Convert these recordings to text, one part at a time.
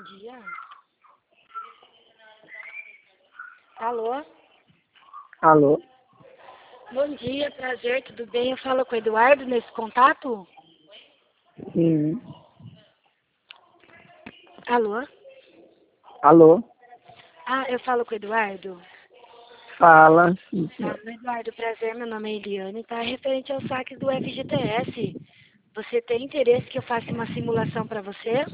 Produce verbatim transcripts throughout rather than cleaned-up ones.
Bom dia. Alô? Alô? Bom dia, prazer, tudo bem? Eu falo com o Eduardo nesse contato? Sim. Alô? Alô? Ah, eu falo com o Eduardo? Fala. Sim, Ah, senhor. Eduardo, prazer, meu nome é Eliane, tá? Referente ao saque do F G T S. Você tem interesse que eu faça uma simulação para você?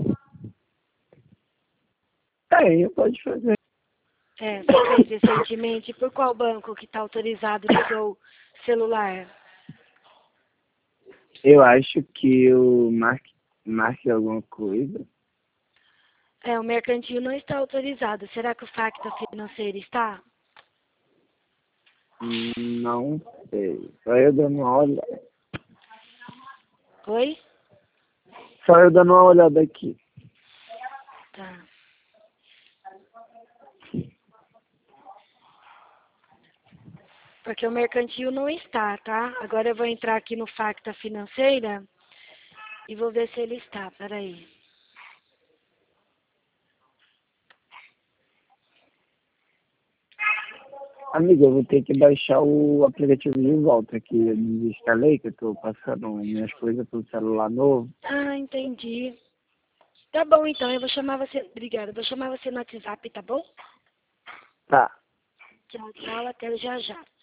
Tem, pode fazer. É, você fez recentemente. Por qual banco que está autorizado no seu celular? Eu acho que o marque, marque alguma coisa. É, o mercantil não está autorizado. Será que o Facta Financeira está? Hum, Não sei. Só eu dando uma olhada. Oi? Só eu dando uma olhada aqui. Tá. Porque o mercantil não está, tá? Agora eu vou entrar aqui no Facta Financeira e vou ver se ele está. Peraí. Amiga, eu vou ter que baixar o aplicativo de volta que eu desinstalei, que eu tô passando minhas coisas pelo celular novo. Ah, entendi. Tá bom, então. Eu vou chamar você... Obrigada. Eu vou chamar você no WhatsApp, tá bom? Tá. Tchau, tchau. Até já já.